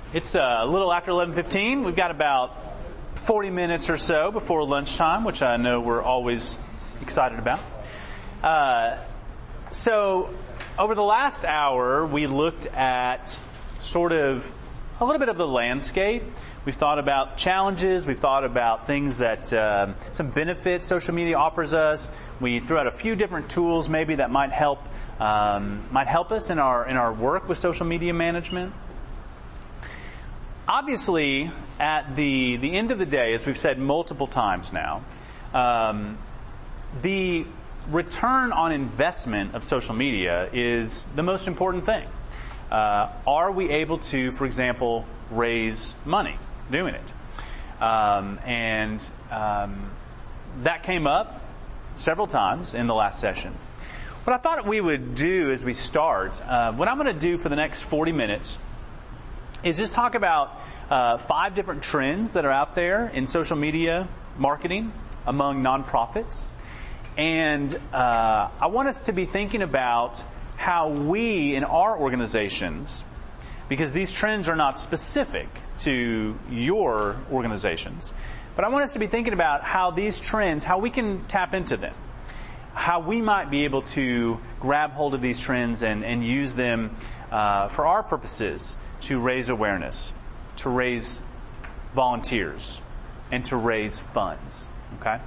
It's a little after 11:15. We've got about 40 minutes or so before lunchtime, which I know we're always excited about. So over the last hour, we looked at sort of a little bit of the landscape. We've thought about challenges. We've thought about things that some benefits social media offers us. We threw out a few different tools maybe that might help us in our work with social media management. Obviously, at the end of the day, as we've said multiple times now, the return on investment of social media is the most important thing. Are we able to, for example, raise money doing it? That came up several times in the last session. What I thought we would do as we start, what I'm going to do for the next 40 minutes is just talk about 5 different trends that are out there in social media marketing among nonprofits. And I want us to be thinking about how we in our organizations, because these trends are not specific to your organizations, but I want us to be thinking about how these trends, how we can tap into them, how we might be able to grab hold of these trends and use them for our purposes to raise awareness, to raise volunteers, and to raise funds. Okay?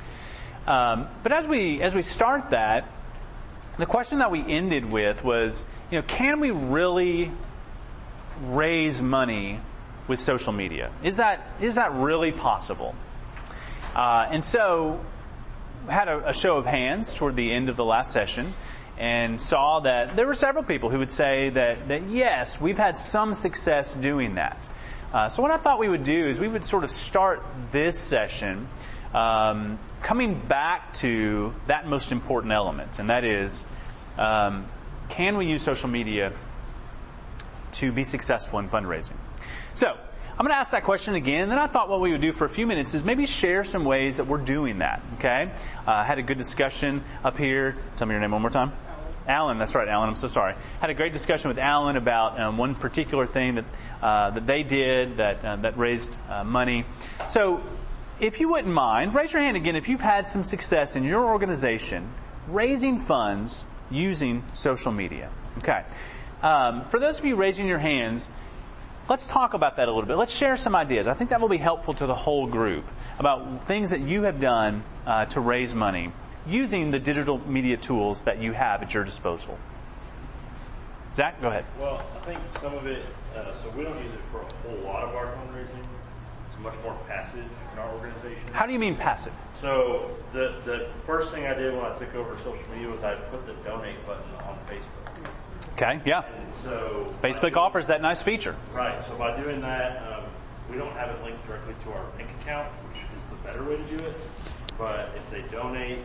But as we start that, the question that we ended with was, can we really raise money with social media? Is that really possible? And so had a show of hands toward the end of the last session and saw that there were several people who would say that yes, we've had some success doing that. So what I thought we would do is we would sort of start this session coming back to that most important element, and that is, can we use social media to be successful in fundraising? So I'm going to ask that question again, and then I thought what we would do for a few minutes is maybe share some ways that we're doing that, okay? Had a good discussion up here. Tell me your name one more time. Alan, that's right, Alan. I'm so sorry. Had a great discussion with Alan about one particular thing that they did that raised money. So if you wouldn't mind, raise your hand again if you've had some success in your organization raising funds using social media. Okay. For those of you raising your hands, let's talk about that a little bit. Let's share some ideas. I think that will be helpful to the whole group about things that you have done to raise money using the digital media tools that you have at your disposal. Zach, go ahead. Well, I think some of it, so we don't use it for a whole lot of our fundraising. It's much more passive in our organization. How do you mean passive? So the first thing I did when I took over social media was I put the donate button on Facebook. Okay, yeah. And so Facebook offers that nice feature. Right. So by doing that, we don't have it linked directly to our bank account, which is the better way to do it. But if they donate,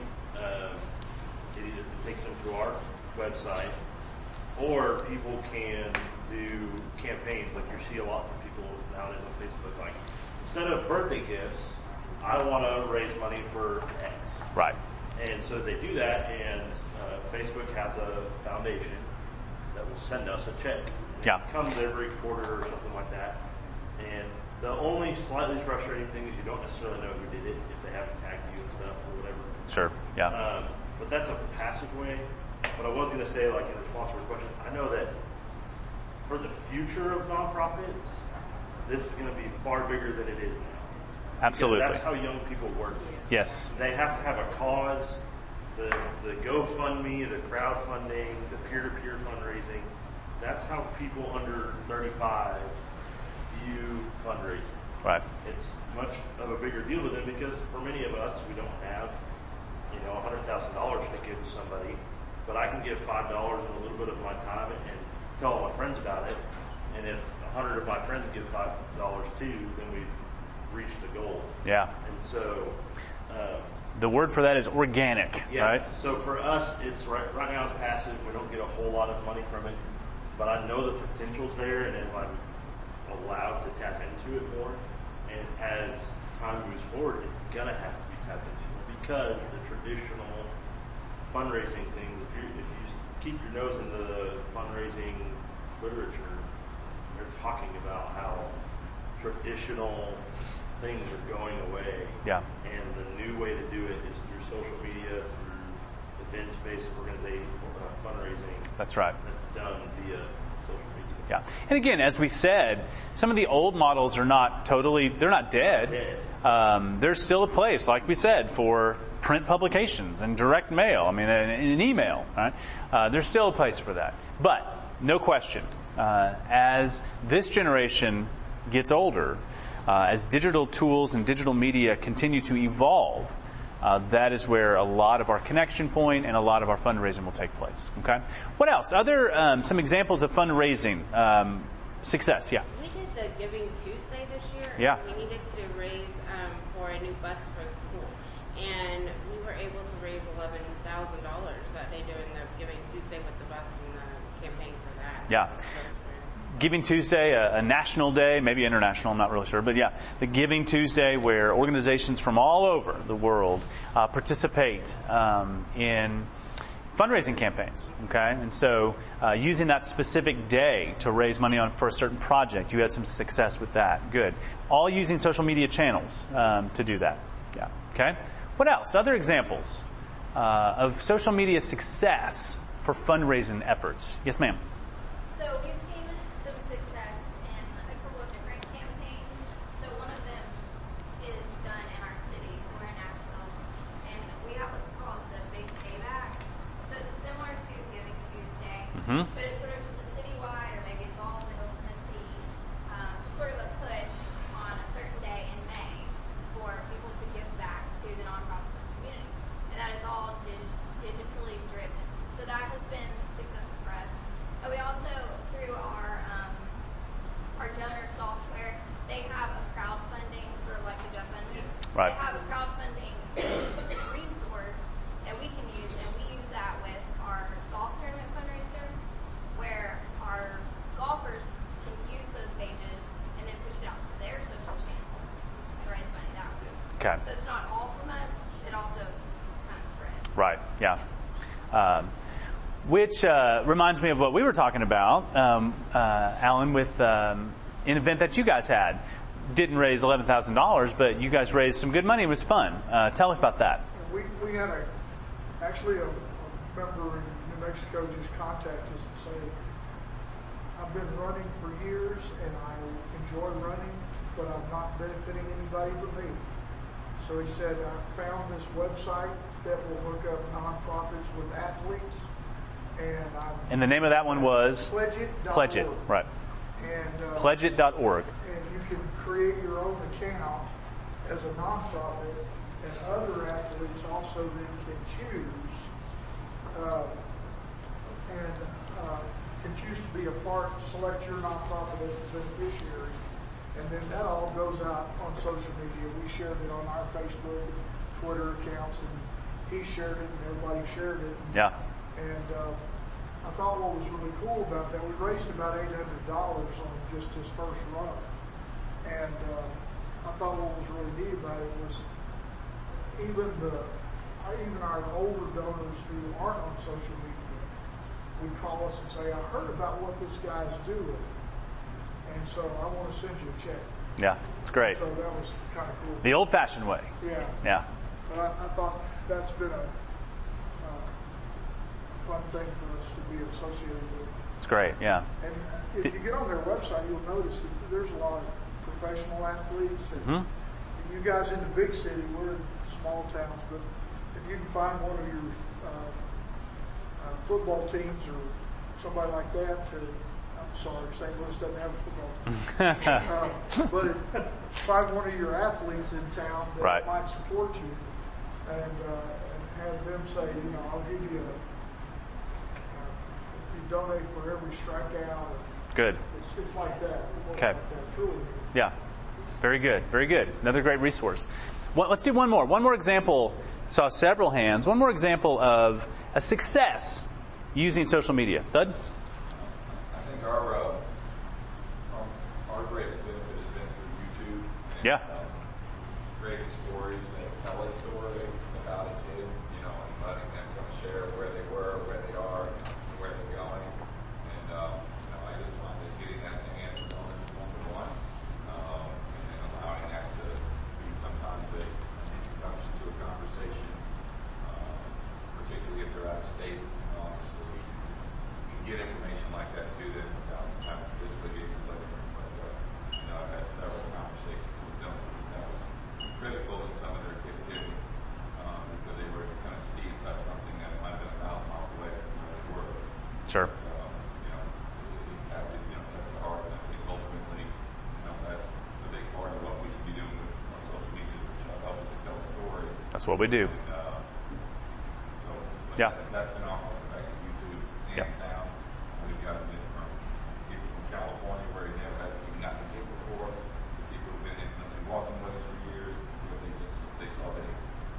it either takes them to our website, or people can do campaigns like you see a lot from people nowadays on Facebook. Like, instead of birthday gifts, I want to raise money for X. Right. And so they do that, and Facebook has a foundation that will send us a check. Yeah. It comes every quarter or something like that. And the only slightly frustrating thing is you don't necessarily know who did it, if they haven't tagged you and stuff or whatever. Sure, yeah. But that's a passive way. But I was going to say, like in response to your question, I know that for the future of nonprofits, this is going to be far bigger than it is now. Absolutely. Because that's how young people work. Yes. They have to have a cause. The GoFundMe, the crowdfunding, the peer-to-peer fundraising. That's how people under 35 view fundraising. Right. It's much of a bigger deal to them because for many of us, we don't have, $100,000 to give to somebody, but I can give $5 and a little bit of my time and tell all my friends about it. And if 100 of my friends give $5 too, then we've reached the goal. Yeah. And so the word for that is organic, yeah, right? So for us, it's right now it's passive. We don't get a whole lot of money from it, but I know the potential's there, and as I'm allowed to tap into it more, and as time moves forward, it's gonna have to be tapped into because the traditional fundraising things. If you keep your nose in the fundraising literature, they're talking about how traditional things are going away. Yeah. And the new way to do it is through social media, through events-based organization, fundraising. That's right. That's done via social media. Yeah. And again, as we said, some of the old models are not they're not dead. There's still a place, like we said, for print publications and direct mail. I mean, an email, right? There's still a place for that. But no question, as this generation gets older, as digital tools and digital media continue to evolve, that is where a lot of our connection point and a lot of our fundraising will take place. Okay. What else? Other some examples of fundraising success. Yeah. We did the Giving Tuesday this year. Yeah. And we needed to raise for a new bus for the school, and we were able to raise $11,000 that day doing the Giving Tuesday with the bus and the campaign for that. Yeah. Giving Tuesday, a national day, maybe international, I'm not really sure. But yeah, the Giving Tuesday where organizations from all over the world participate in fundraising campaigns, okay? And so using that specific day to raise money for a certain project, you had some success with that. Good. All using social media channels to do that. Yeah. Okay? What else? Other examples of social media success for fundraising efforts. Yes, ma'am. So we've seen some success in a couple of different campaigns. So one of them is done in our city, so we're in Nashville, and we have what's called the Big Payback. So it's similar to Giving Tuesday, but it's sort of just a citywide, or maybe it's all Middle Tennessee, just sort of a push on a certain day in May for people to give back to the nonprofits in the community. And that is all digitally driven. So that has been successful for us. But we also, through our donor software, they have a crowdfunding, sort of like the GoFundMe. Right. They have a crowdfunding resource that we can use, and we use that with our golf tournament fundraiser, where our golfers can use those pages and then push it out to their social channels and raise money that way. Okay. So it's not all from us, it also kind of spreads. Right. Yeah. Which reminds me of what we were talking about, Alan, with an event that you guys had. Didn't raise $11,000, but you guys raised some good money. It was fun. Tell us about that. We had actually a member in New Mexico just contact us and say, I've been running for years and I enjoy running, but I'm not benefiting anybody but me. So he said, I found this website that will hook up nonprofits with athletes. And the name of that one was? Pledgeit.org. Pledgeit, right. And Pledgeit.org. And you can create your own account as a nonprofit, and other athletes also then can choose to be a part, select your nonprofit as a beneficiary, and then that all goes out on social media. We shared it on our Facebook, Twitter accounts, and he shared it, and everybody shared it. Yeah. And I thought what was really cool about that, we raised about $800 on just his first run. And I thought what was really neat about it was even our older donors who aren't on social media would call us and say, I heard about what this guy's doing, and so I want to send you a check. Yeah, it's great. So that was kind of cool. The old-fashioned way. Yeah. Yeah. But I thought that's been a fun thing for us to be associated with. It's great, yeah. And if you get on their website, you'll notice that there's a lot of professional athletes. And you guys in the big city, we're in small towns, but if you can find one of your football teams or somebody like that, I'm sorry, St. Louis doesn't have a football team. But find one of your athletes in town that might support you, and have them say, I'll give you if you donate for every strikeout. Good. It's like that. Okay. Like that. It's really neat. Yeah. Very good. Very good. Another great resource. Let's do one more. One more example. Saw several hands. One more example of a success using social media. Thud? I think our greatest benefit has been through YouTube. And, yeah. Creating stories that tell a story about a kid, and letting them kind of share where they were, where they are, and where they're going. And, I just find that getting that to answer donors one-to-one Sure. It touches the heart, and I think ultimately, that's a big part of what we should be doing with our social media, which helps to tell a story. That's what we do. That's been almost affected YouTube hands down. We've gotten it from people from California where we never had even gotten to before, to people who've been intimately walking with us for years because they saw video.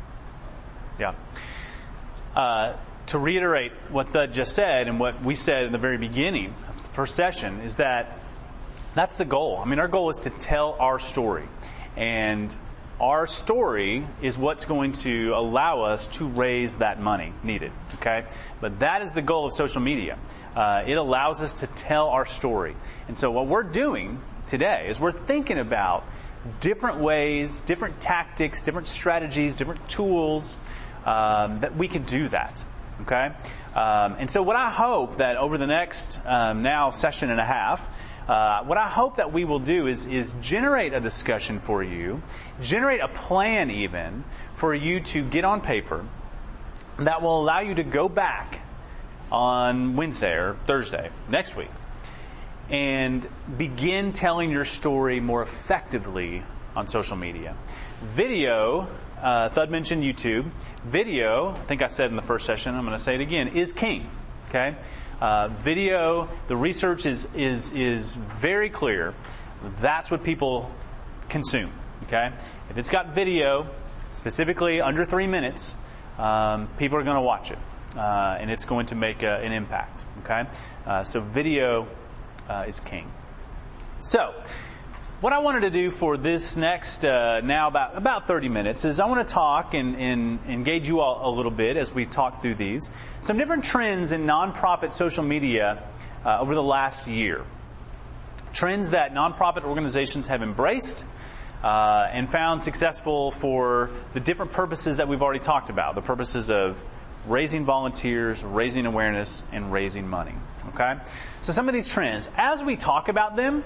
To reiterate what Thud just said and what we said in the very beginning of the first session is that's the goal. I mean, our goal is to tell our story. And our story is what's going to allow us to raise that money needed, okay? But that is the goal of social media. It allows us to tell our story. And so what we're doing today is we're thinking about different ways, different tactics, different strategies, different tools that we can do that, okay? And so what I hope that over the next now session and a half, what I hope that we will do is generate a discussion for you, generate a plan even for you to get on paper that will allow you to go back on Wednesday or Thursday next week and begin telling your story more effectively on social media. Video, Thud mentioned YouTube. Video, I think I said in the first session, I'm going to say it again, is king. Okay? Video, the research is very clear. That's what people consume. Okay? If it's got video, specifically under 3 minutes, people are going to watch it. And it's going to make an impact. Okay? So video is king. So, what I wanted to do for this next, now about 30 minutes is I want to talk and engage you all a little bit as we talk through these. Some different trends in nonprofit social media over the last year. Trends that nonprofit organizations have embraced and found successful for the different purposes that we've already talked about. The purposes of raising volunteers, raising awareness, and raising money. Okay? So some of these trends, as we talk about them,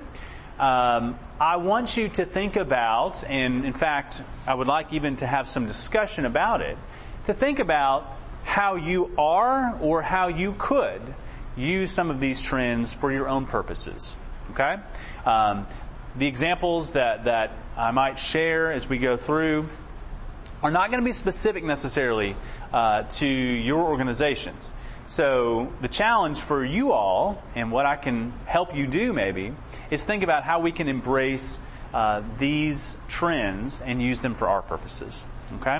I want you to think about, and in fact, I would like even to have some discussion about it, to think about how you are or how you could use some of these trends for your own purposes. Okay? The examples that I might share as we go through are not going to be specific necessarily to your organizations. So the challenge for you all, and what I can help you do maybe, is think about how we can embrace these trends and use them for our purposes. Okay?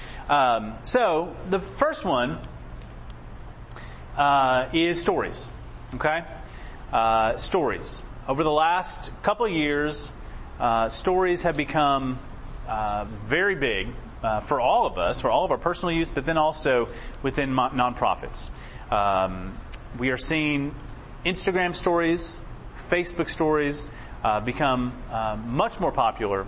So the first one is stories. Okay? Stories. Over the last couple of years, stories have become very big for all of us, for all of our personal use, but then also within nonprofits. We are seeing Instagram stories, Facebook stories become much more popular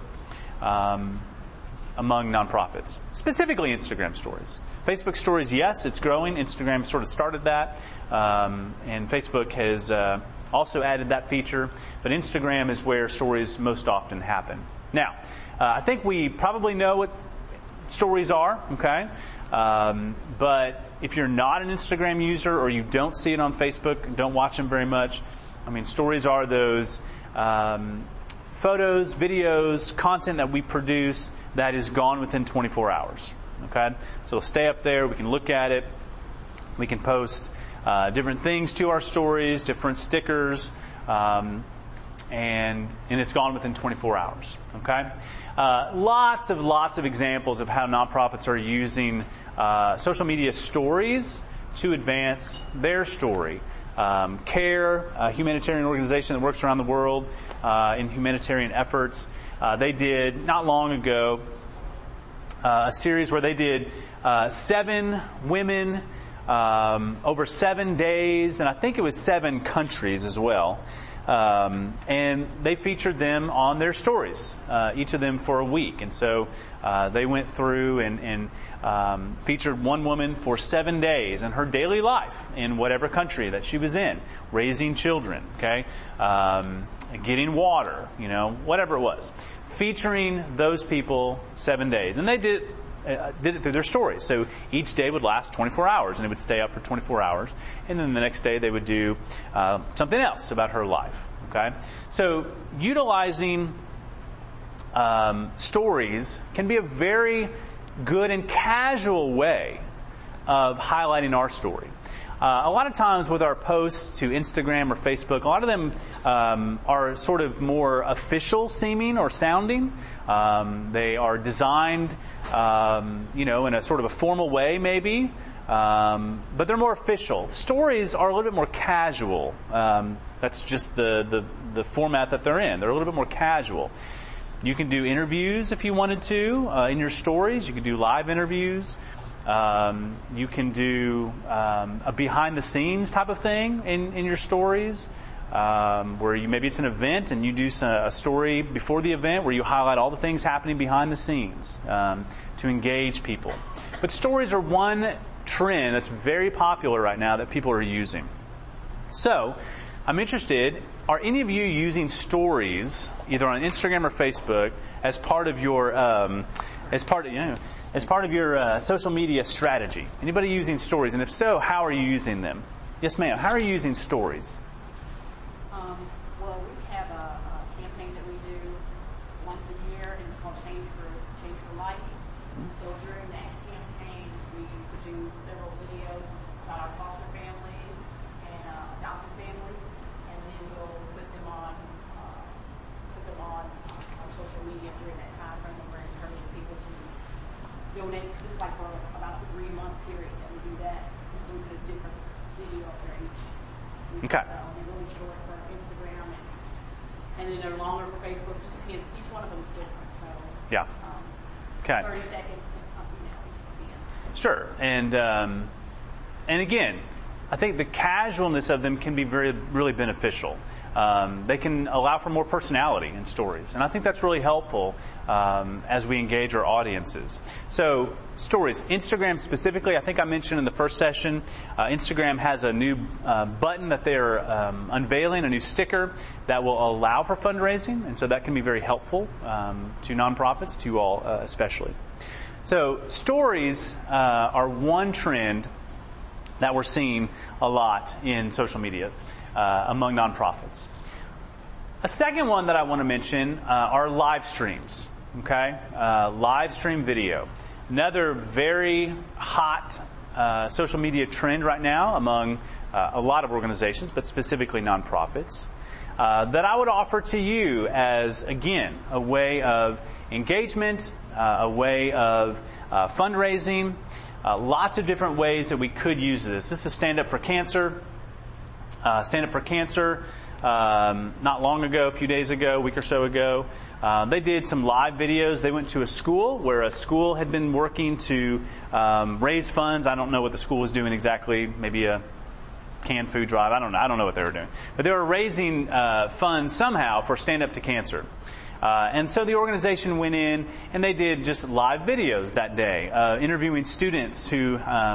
among nonprofits, specifically Instagram stories. Facebook stories, yes, it's growing. Instagram sort of started that, and Facebook has also added that feature, but Instagram is where stories most often happen. Now, I think we probably know what stories are, okay? But if you're not an Instagram user or you don't see it on Facebook, don't watch them very much, I mean, stories are those photos, videos, content that we produce that is gone within 24 hours, okay? So it'll stay up there, we can look at it, we can post different things to our stories, different stickers, and it's gone within 24 hours, okay? Lots of examples of how nonprofits are using social media stories to advance their story. CARE, a humanitarian organization that works around the world in humanitarian efforts, they did not long ago a series where they did 7 women over 7 days, and I think it was 7 countries as well. And they featured them on their stories, each of them for a week. And so they went through and featured one woman for 7 days in her daily life in whatever country that she was in, raising children, okay, getting water, whatever it was, featuring those people 7 days. And they did did it through their stories. So each day would last 24 hours, and it would stay up for 24 hours. And then the next day they would do something else about her life. Okay, so utilizing stories can be a very good and casual way of highlighting our story. A lot of times with our posts to Instagram or Facebook, a lot of them are sort of more official seeming or sounding. They are designed, in a sort of a formal way maybe, but they're more official. Stories are a little bit more casual. That's just the format that they're in. They're a little bit more casual. You can do interviews if you wanted to in your stories. You can do live interviews. You can do a behind-the-scenes type of thing in your stories, where maybe it's an event and you do a story before the event where you highlight all the things happening behind the scenes to engage people. But stories are one trend that's very popular right now that people are using. So, I'm interested, are any of you using stories, either on Instagram or Facebook, as part of your social media strategy? Anybody using stories? And if so, how are you using them? Yes, ma'am. How are you using stories? Well, we have a campaign that we do once a year, and it's called Change for Life. So during that campaign, we produce several videos about our foster families and adopted families, and then we'll put them on social media during that time frame. We're encouraging people to donate. This is like for about a 3-month period that we do that. And so we put a different video up there each week. Okay. So they're really short for Instagram, and then they're longer for Facebook. It just depends. Each one of them is different. So Yeah. Okay. 30 seconds to it just depends. Sure. And again, I think the casualness of them can be really beneficial. They can allow for more personality in stories. And I think that's really helpful as we engage our audiences. So, stories. Instagram specifically, I think I mentioned in the first session, Instagram has a new button that they're unveiling, a new sticker that will allow for fundraising. And so that can be very helpful to nonprofits, to you all especially. So, stories are one trend that we're seeing a lot in social media among nonprofits. A second one that I want to mention are live streams. Okay, live stream video, another very hot social media trend right now among a lot of organizations, but specifically nonprofits. That I would offer to you as, again, a way of engagement, a way of fundraising. Lots of different ways that we could use this. This is Stand Up for Cancer. Stand Up for Cancer, not long ago, a few days ago, a week or so ago, they did some live videos. They went to a school where a school had been working to raise funds. I don't know what the school was doing exactly. Maybe a canned food drive. I don't know what they were doing. But they were raising funds somehow for Stand Up to Cancer. And so the organization went in and they did just live videos that day, interviewing students who,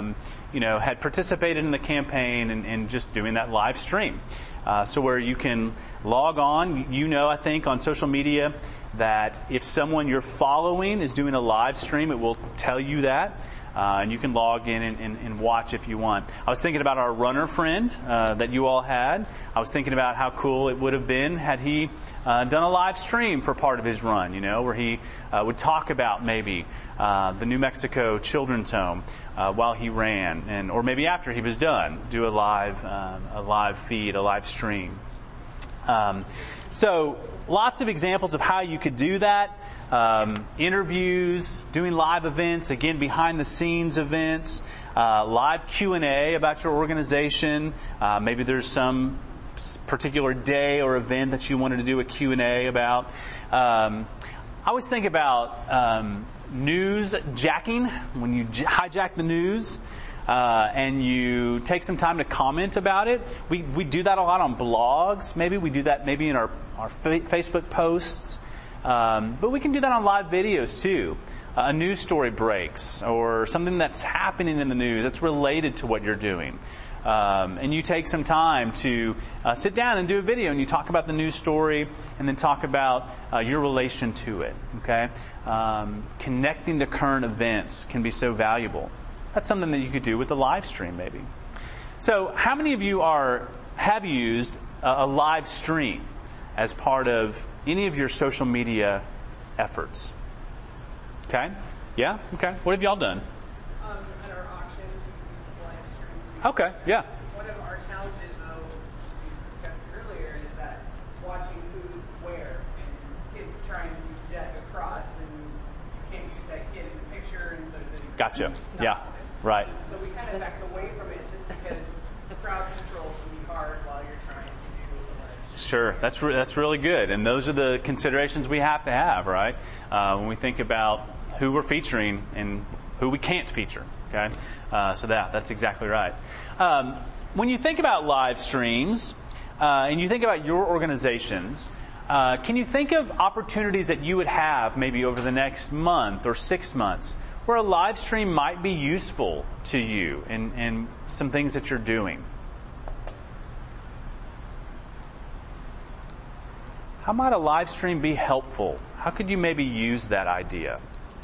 had participated in the campaign and just doing that live stream. So where you can log on, I think on social media that if someone you're following is doing a live stream, it will tell you that. And you can log in and watch if you want. I was thinking about our runner friend that you all had. I was thinking about how cool it would have been had he done a live stream for part of his run, where he would talk about maybe the New Mexico Children's Home while he ran, or maybe after he was done, do a live feed, a live stream. So lots of examples of how you could do that. Interviews, doing live events, again, behind the scenes events, live Q&A about your organization. Maybe there's some particular day or event that you wanted to do a Q&A about. I always think about news jacking, when you hijack the news. And you take some time to comment about it. We do that a lot on blogs. Maybe we do that maybe in our Facebook posts. But we can do that on live videos too. A news story breaks or something that's happening in the news that's related to what you're doing. and you take some time to sit down and do a video, and you talk about the news story, and then talk about your relation to it. Okay, connecting to current events can be so valuable. That's something that you could do with a live stream, maybe. So, how many of you have used a live stream as part of any of your social media efforts? Okay, yeah, okay. What have y'all done? At our auctions, we use live streams. Okay, yeah. One of our challenges, though, we discussed earlier, is that watching who's where and kids trying to jet across, and you can't use that kid in the picture, and so Gotcha. Yeah. Right. So we kind of backed away from it just because crowd control can be hard while you're trying to do the Sure, that's really good, and those are the considerations we have to have, right? When we think about who we're featuring and who we can't feature. Okay, so that's exactly right. When you think about live streams and you think about your organizations, can you think of opportunities that you would have maybe over the next month or 6 months where a live stream might be useful to you and some things that you're doing? How might a live stream be helpful? How could you maybe use that idea?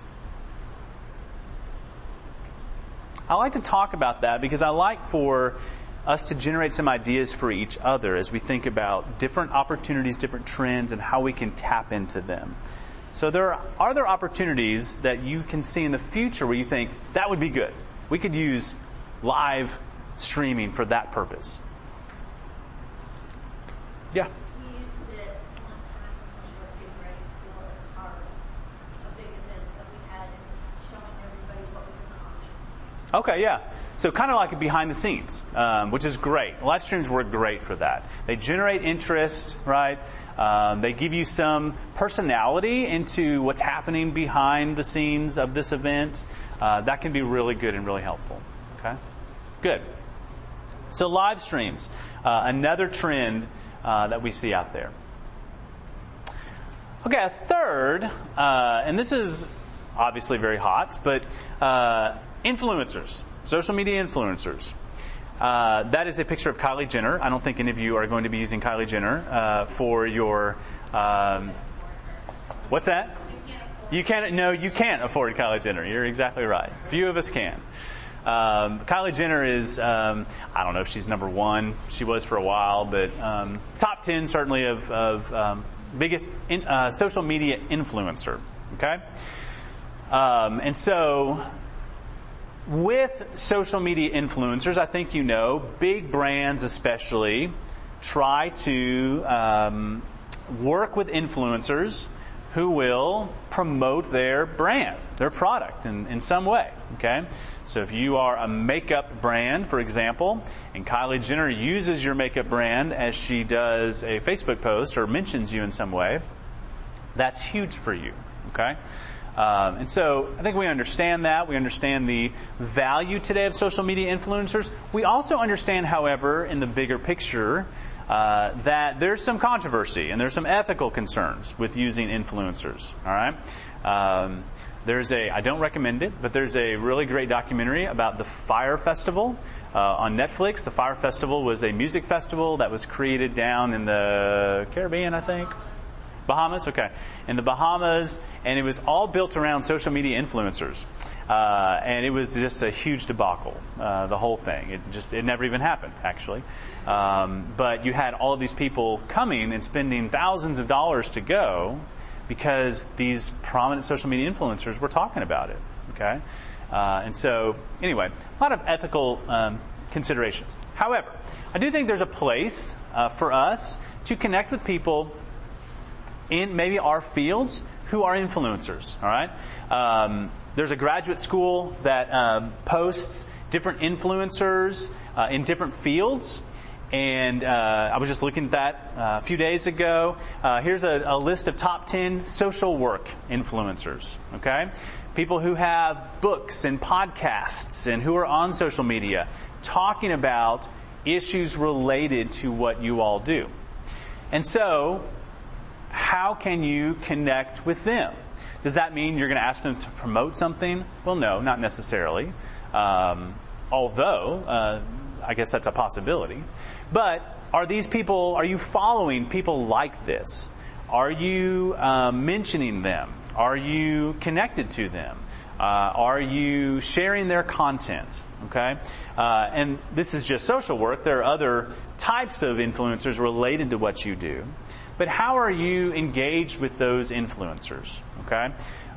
I like to talk about that because I like for us to generate some ideas for each other as we think about different opportunities, different trends, and how we can tap into them. So are there opportunities that you can see in the future where you think that would be good? We could use live streaming for that purpose. Yeah. We used it one time when we were getting ready for a big event that we had and showing everybody what was the option. Okay, yeah. So kind of like a behind the scenes, which is great. Live streams work great for that. They generate interest, right? They give you some personality into what's happening behind the scenes of this event. That can be really good and really helpful. Okay? Good. So live streams, another trend that we see out there. Okay, a third, and this is obviously very hot, but influencers, social media influencers. That is a picture of Kylie Jenner. I don't think any of you are going to be using Kylie Jenner for your. What's that? You can't. No, you can't afford Kylie Jenner. You're exactly right. Few of us can. Kylie Jenner is. I don't know if she's number one. She was for a while, but top 10 certainly of biggest social media influencer. Okay, and so. With social media influencers, I think you know, big brands especially try to work with influencers who will promote their brand, their product in some way. Okay? So if you are a makeup brand, for example, and Kylie Jenner uses your makeup brand as she does a Facebook post or mentions you in some way, that's huge for you. Okay? And so I think we understand that. We understand the value today of social media influencers. We also understand, however, in the bigger picture, that there's some controversy and there's some ethical concerns with using influencers. All right. I don't recommend it, but there's a really great documentary about the Fyre Festival on Netflix. The Fyre Festival was a music festival that was created down in the Caribbean, I think. Bahamas? Okay. In the Bahamas, and it was all built around social media influencers. And it was just a huge debacle, the whole thing. It never even happened, actually. But you had all of these people coming and spending thousands of dollars to go because these prominent social media influencers were talking about it. Okay? And so, anyway, a lot of ethical considerations. However, I do think there's a place for us to connect with people in maybe our fields who are influencers, all right? There's a graduate school that posts different influencers in different fields, and I was just looking at that a few days ago. Here's a list of top 10 social work influencers, okay? People who have books and podcasts and who are on social media talking about issues related to what you all do. And so, how can you connect with them? Does that mean you're going to ask them to promote something? Well, no, not necessarily. Although, I guess that's a possibility. But are you following people like this? Are you mentioning them? Are you connected to them? Are you sharing their content? Okay? And this is just social work. There are other types of influencers related to what you do. But how are you engaged with those influencers? Okay?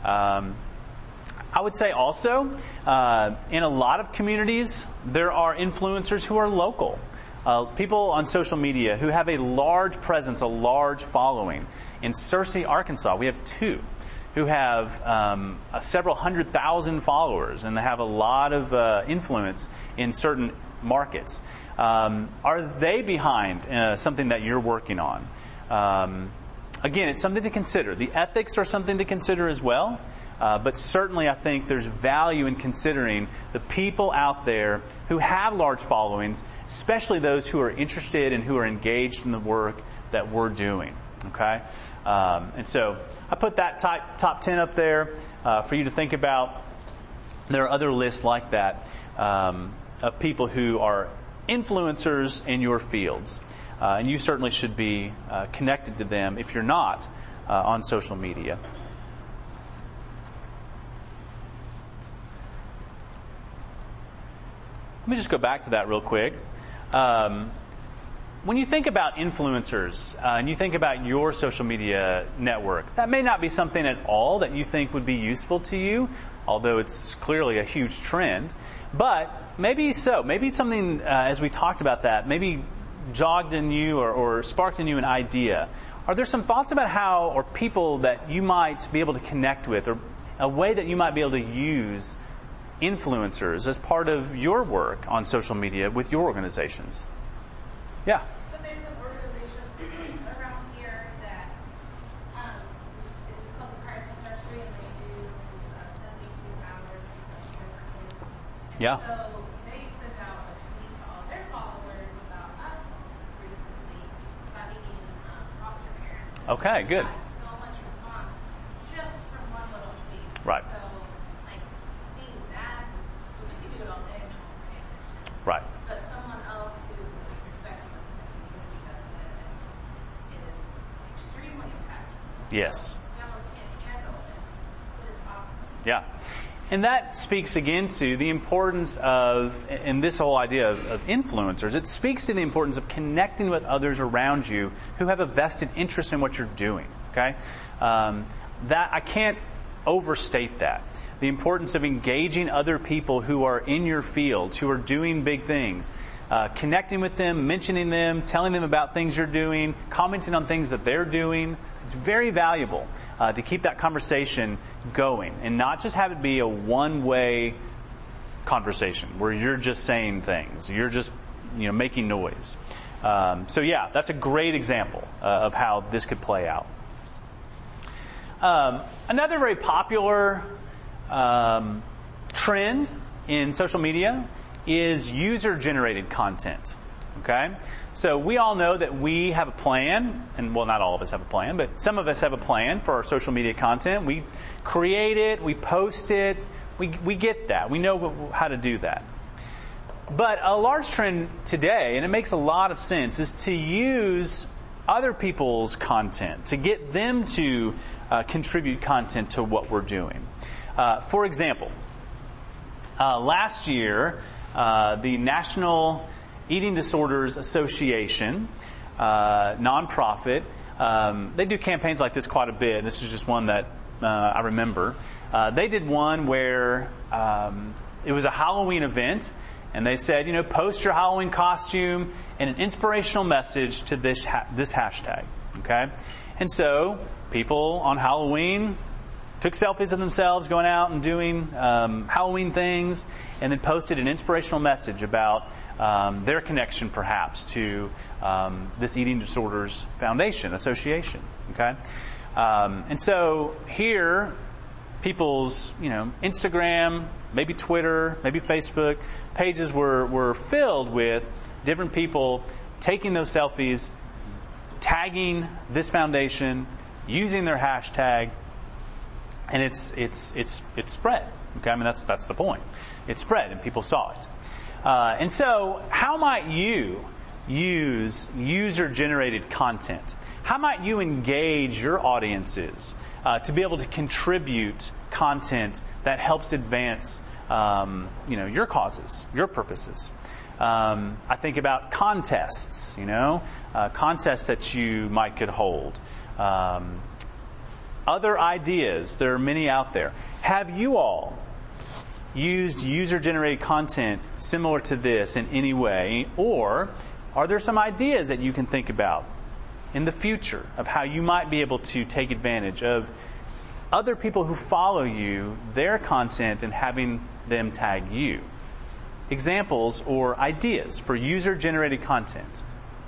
I would say also, in a lot of communities, there are influencers who are local. People on social media who have a large presence, a large following. In Searcy, Arkansas, we have 2 who have several 100,000 followers, and they have a lot of influence in certain markets. Are they behind something that you're working on? Again, it's something to consider. The ethics are something to consider as well. But certainly I think there's value in considering the people out there who have large followings, especially those who are interested and who are engaged in the work that we're doing. Okay? And so I put that top 10 up there for you to think about. There are other lists like that of people who are influencers in your fields. And you certainly should be connected to them if you're not on social media. Let me just go back to that real quick. When you think about influencers and you think about your social media network, that may not be something at all that you think would be useful to you, although it's clearly a huge trend. But maybe so. Maybe it's something, as we talked about that, maybe jogged in you or sparked in you an idea. Are there some thoughts about how, or people that you might be able to connect with, or a way that you might be able to use influencers as part of your work on social media with your organizations? Yeah. So there's an organization around here that is called the Christ Nursery, and they do 72 hours of care for kids. Yeah. So they sent out a tweet to all their followers about us recently about needing foster parents. Okay, good. Got so much response just from one little tweet. Right. So seeing that, we could do it all day and no one would pay attention. Right. But someone else who is respecting of the community does it, and it is extremely impactful. Yes. We almost can't handle it, but it's awesome. Yeah. And that speaks again to the importance of, and this whole idea of influencers, it speaks to the importance of connecting with others around you who have a vested interest in what you're doing. Okay? That I can't overstate that. The importance of engaging other people who are in your fields, who are doing big things. Connecting with them, mentioning them, telling them about things you're doing, commenting on things that they're doing. It's very valuable to keep that conversation going and not just have it be a one-way conversation where you're just saying things. You're just making noise. So yeah, that's a great example of how this could play out. Another very popular trend in social media is user-generated content. Okay? So we all know that we have a plan, and well, not all of us have a plan, but some of us have a plan for our social media content. We create it, we post it, we get that. We know how to do that. But a large trend today, and it makes a lot of sense, is to use other people's content, to get them to contribute content to what we're doing. For example, last year, the National Eating Disorders Association, nonprofit, they do campaigns like this quite a bit, and this is just one that I remember. They did one where it was a Halloween event, and they said, post your Halloween costume and an inspirational message to this hashtag. Okay? And so people on Halloween took selfies of themselves going out and doing Halloween things, and then posted an inspirational message about their connection perhaps to this Eating Disorders Foundation Association. Okay? And so here, people's Instagram, maybe Twitter, maybe Facebook pages were filled with different people taking those selfies, tagging this foundation, using their hashtag, and it's spread. Okay, I mean that's the point. It spread and people saw it. And so, how might you use user-generated content? How might you engage your audiences to be able to contribute content that helps advance, your causes, your purposes? I think about contests, contests that you might could hold. Other ideas, there are many out there. Have you all used user-generated content similar to this in any way? Or are there some ideas that you can think about in the future of how you might be able to take advantage of other people who follow you, their content, and having them tag you? Examples or ideas for user-generated content.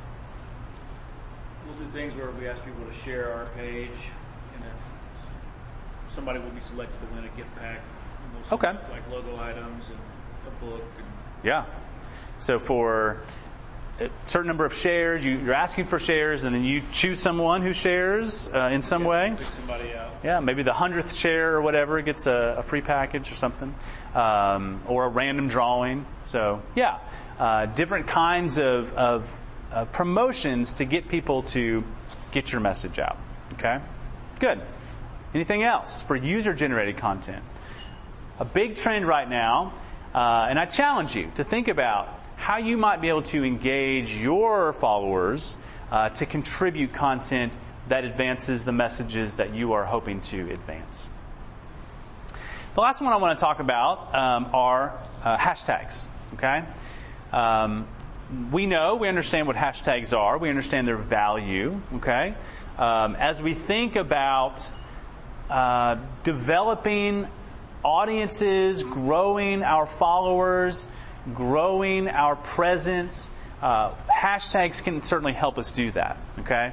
We'll do things where we ask people to share our page, and then somebody will be selected to win a gift pack. Okay. Like logo items and a book. Yeah. So for a certain number of shares, you're asking for shares, and then you choose someone who shares in some way. Pick somebody out. Yeah, maybe the 100th share or whatever gets a free package or something, or a random drawing. So yeah, different kinds of promotions to get people to get your message out. Okay, good. Anything else for user-generated content? A big trend right now, and I challenge you to think about how you might be able to engage your followers to contribute content that advances the messages that you are hoping to advance. The last one I want to talk about are hashtags. Okay, we understand what hashtags are. We understand their value. Okay, as we think about developing audiences, growing our followers, growing our presence, hashtags can certainly help us do that. Okay.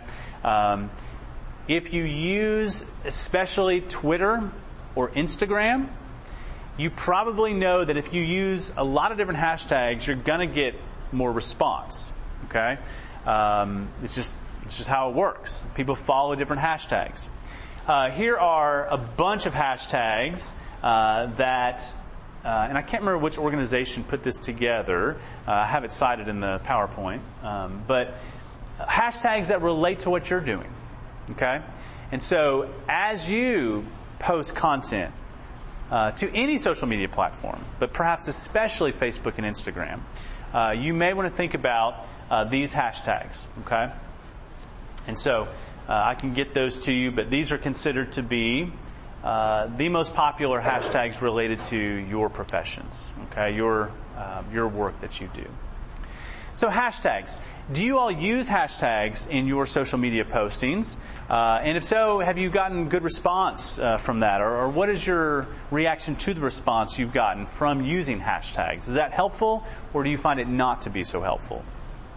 If you use especially Twitter or Instagram, you probably know that if you use a lot of different hashtags, you're going to get more response. Okay, it's just how it works. People follow different hashtags. Here are a bunch of hashtags that, and I can't remember which organization put this together. I have it cited in the PowerPoint, but hashtags that relate to what you're doing. Okay, and so as you post content to any social media platform, but perhaps especially Facebook and Instagram, you may want to think about these hashtags. Okay, and so I can get those to you, but these are considered to be the most popular hashtags related to your professions. Okay, your work that you do. So hashtags. Do you all use hashtags in your social media postings? And if so, have you gotten good response from that? Or what is your reaction to the response you've gotten from using hashtags? Is that helpful, or do you find it not to be so helpful?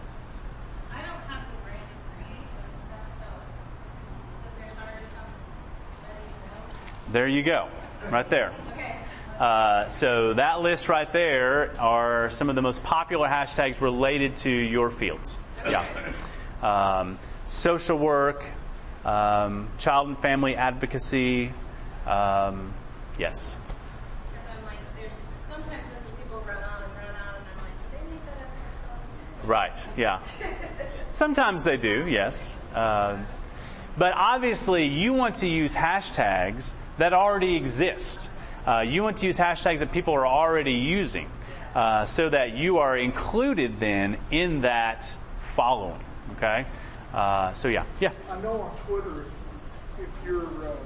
I don't have the brand information and stuff, so if there's already some, There you go. Right there. Okay. So that list right there are some of the most popular hashtags related to your fields. Yeah. Social work, child and family advocacy. Yes. Because I'm like, there's sometimes people run on, and I'm like, do they make that up themselves? Right. Yeah. Sometimes they do. Yes. But obviously, you want to use hashtags that already exist. You want to use hashtags that people are already using, so that you are included then in that following. Okay. So yeah. I know on Twitter, if you're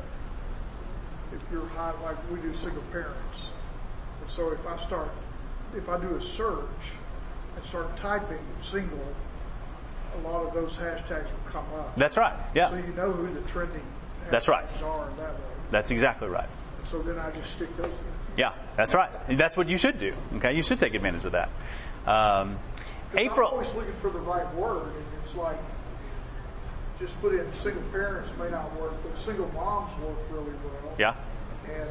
high, like we do single parents, and so if I do a search and start typing single, a lot of those hashtags will come up. That's right. Yeah. So you know who the trending That's right. are that way. That's exactly right. So then I just stick those in. Yeah, that's right. That's what you should do. Okay, you should take advantage of that. April. I'm always looking for the right word, and it's like just put in single parents may not work, but single moms work really well. Yeah. And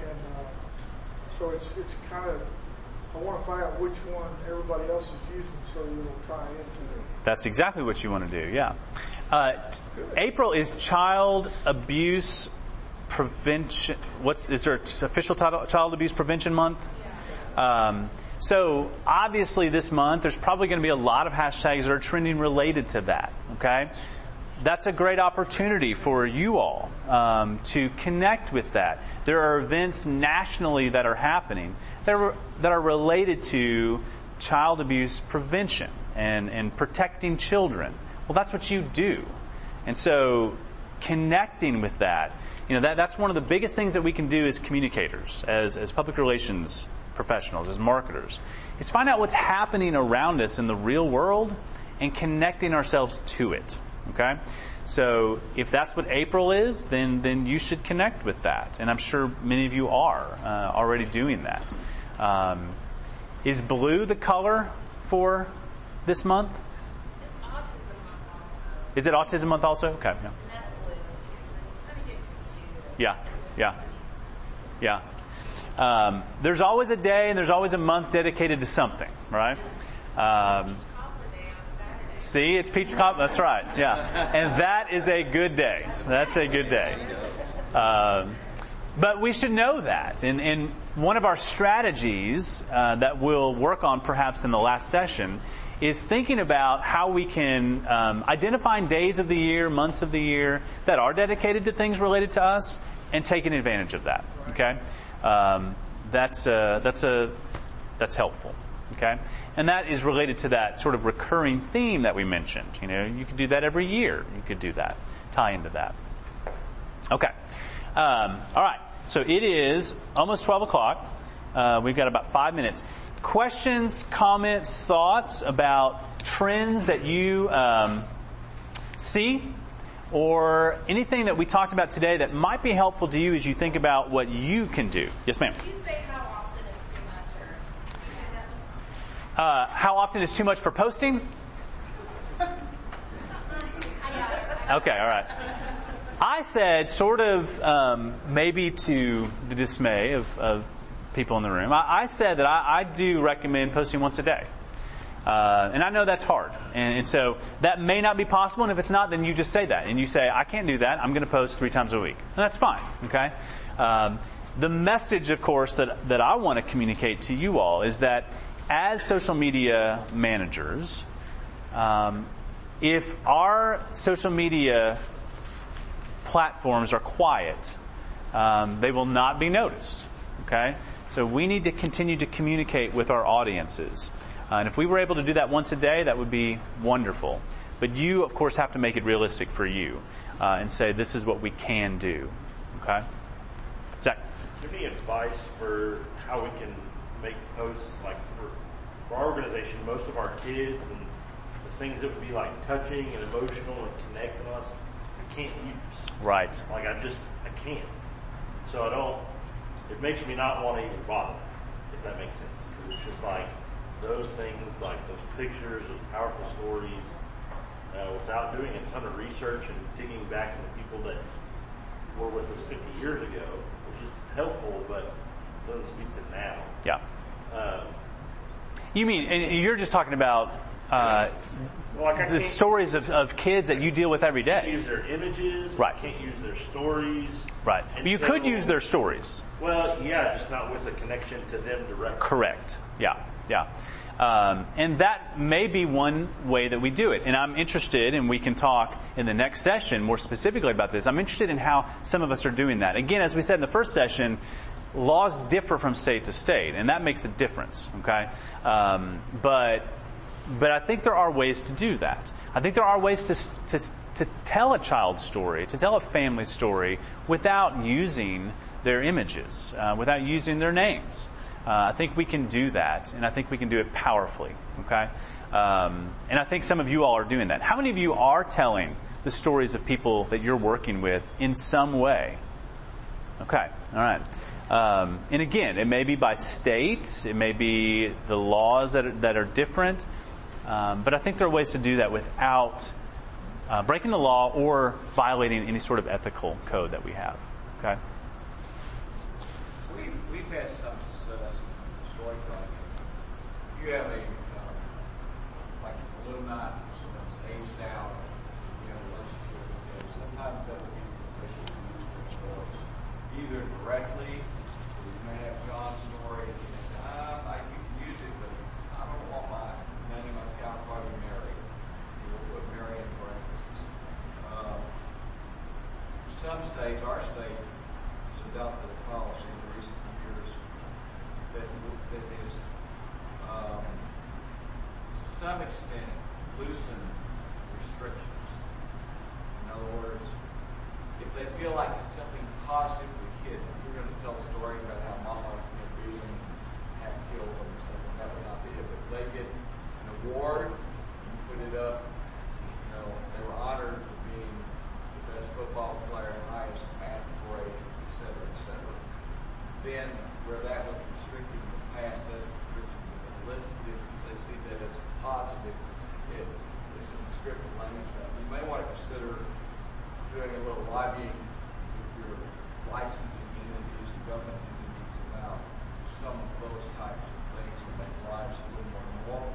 so it's kind of, I want to find out which one everybody else is using so it'll tie into it. That's exactly what you want to do. Yeah. April is Child Abuse Prevention. Is there an official title? Child Abuse Prevention Month. So obviously this month, there's probably going to be a lot of hashtags that are trending related to that. Okay? That's a great opportunity for you all to connect with that. There are events nationally that are happening that are related to child abuse prevention and protecting children. Well, that's what you do. And so connecting with that, that's one of the biggest things that we can do as communicators, as public relations professionals, as marketers, is find out what's happening around us in the real world and connecting ourselves to it. Okay? So if that's what April is, then you should connect with that. And I'm sure many of you are already doing that. Is blue the color for this month? It's Autism Month also. Is it Autism Month also? Okay. Yeah. And that's blue too, so you kind of get confused. Yeah. There's always a day and there's always a month dedicated to something, right? See, it's Peach Cobbler. That's right. Yeah. And that is a good day. That's a good day. But we should know that. And one of our strategies that we'll work on perhaps in the last session is thinking about how we can identify days of the year, months of the year that are dedicated to things related to us and taking advantage of that. Okay? That's helpful. Okay? And that is related to that sort of recurring theme that we mentioned. You could do that every year. You could do that. Tie into that. Okay. All right. So it is almost 12 o'clock. We've got about 5 minutes. Questions, comments, thoughts about trends that you see, or anything that we talked about today that might be helpful to you as you think about what you can do. Yes, ma'am. Did you say how often is too much, or do you say that? How often is too much for posting? Okay, all right. I said, sort of maybe to the dismay of people in the room, I said that I do recommend posting once a day. And I know that's hard. And so that may not be possible. And if it's not, then you just say that. And you say, I can't do that. I'm going to post 3 times a week. And that's fine. Okay? The message, of course, that I want to communicate to you all is that as social media managers, if our social media platforms are quiet, they will not be noticed. Okay? So we need to continue to communicate with our audiences. And if we were able to do that once a day, that would be wonderful. But you, of course, have to make it realistic for you and say, this is what we can do. Okay? Zach? Do you have any advice for how we can make posts, like for our organization, most of our kids and the things that would be like touching and emotional and connecting us, we can't use. Right. Like I can't. So it makes me not want to even bother, if that makes sense. Because it's just like those things, like those pictures, those powerful stories, without doing a ton of research and digging back into people that were with us 50 years ago, which is helpful, but doesn't speak to now. Yeah. You mean, and you're just talking about the stories of kids that you deal with every day. Can't use their images. Right. Can't use their stories. Right. But you could use their stories. Well, yeah, just not with a connection to them directly. Correct. Yeah. And that may be one way that we do it. And I'm interested, and we can talk in the next session more specifically about this. I'm interested in how some of us are doing that. Again, as we said in the first session, laws differ from state to state, and that makes a difference. Okay. But I think there are ways to do that. I think there are ways to tell a child's story, to tell a family story without using their images, without using their names. I think we can do that, and I think we can do it powerfully. Okay, and I think some of you all are doing that. How many of you are telling the stories of people that you're working with in some way? Okay, all right. And again, it may be by state, it may be the laws that are different, but I think there are ways to do that without breaking the law or violating any sort of ethical code that we have. Okay. We've had some success in storytelling. You have like a little knot, someone's aged out, relationship with them. Sometimes that would be professional to use their stories, either directly, or you may have John's story, and you say, I I can use it, but I don't want my name on California Mary. We'll put Mary in parentheses. Some states, our state, has adopted a policy in recent years that is, to some extent, loosen restrictions. In other words, if they feel like it's something positive for the kid, if you're going to tell a story about how mama beat them and half killed them or something, that would not be it. But if they get an award, you put it up, they were honored for being the best football player, highest math grade, et cetera, then where that was restricted in the past, those restrictions have been lifted if they see that as positive for the kid. There's some descriptive language about it. You may want to consider doing a little lobbying with your licensing entities and government entities about some of those types of things to make lives a little more normal.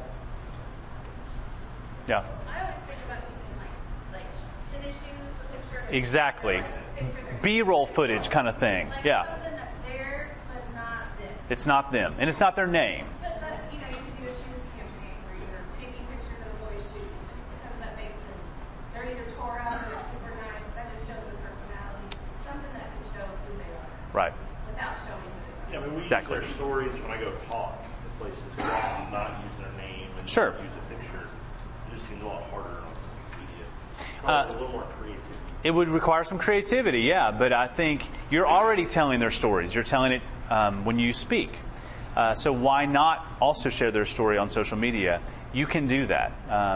Yeah. I always think about using like tennis shoes, a picture. Exactly. Picture B-roll footage kind of thing. like Yeah. something that's theirs, but not them. It's not them, and it's not their name. But you could do a shoes campaign where you're taking pictures of the boys' shoes just because that makes them, they're either tore up or they're super nice. That just shows their personality. Something that can show who they are. Right. Without showing who they are. Yeah, I mean, we Exactly. use their stories when I go talk to places where I do not use their name and Sure. use a picture. It just seems a lot harder on social media. Probably a little more creativity. It would require some creativity, yeah, but I think you're already telling their stories. You're telling it when you speak. So why not also share their story on social media? You can do that.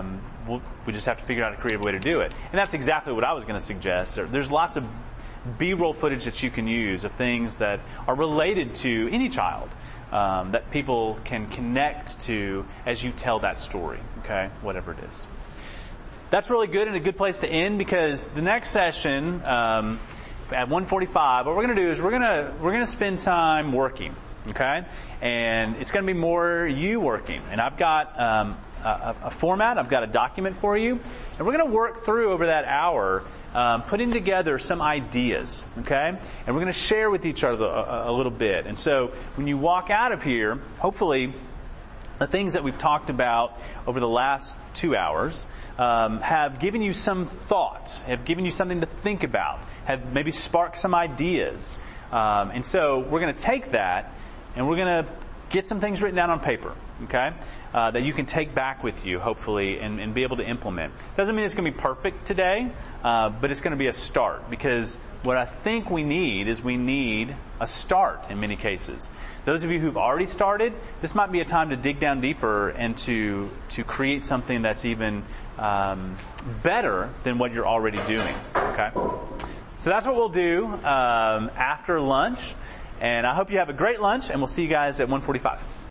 We just have to figure out a creative way to do it. And that's exactly what I was going to suggest. There's lots of B-roll footage that you can use of things that are related to any child that people can connect to as you tell that story, okay, whatever it is. That's really good and a good place to end because the next session at 1:45, what we're going to do is we're going to spend time working, okay? And it's going to be more you working. And I've got a format, I've got a document for you, and we're going to work through over that hour putting together some ideas, okay? And we're going to share with each other a little bit. And so when you walk out of here, hopefully the things that we've talked about over the last 2 hours have given you some thought, have given you something to think about, have maybe sparked some ideas. And so we're going to take that and we're going to get some things written down on paper, okay, that you can take back with you, hopefully, and be able to implement. Doesn't mean it's going to be perfect today, but it's going to be a start because what I think we need is we need a start in many cases. Those of you who've already started, this might be a time to dig down deeper and to create something that's even better than what you're already doing, okay? So that's what we'll do after lunch. And I hope you have a great lunch, and we'll see you guys at 1:45.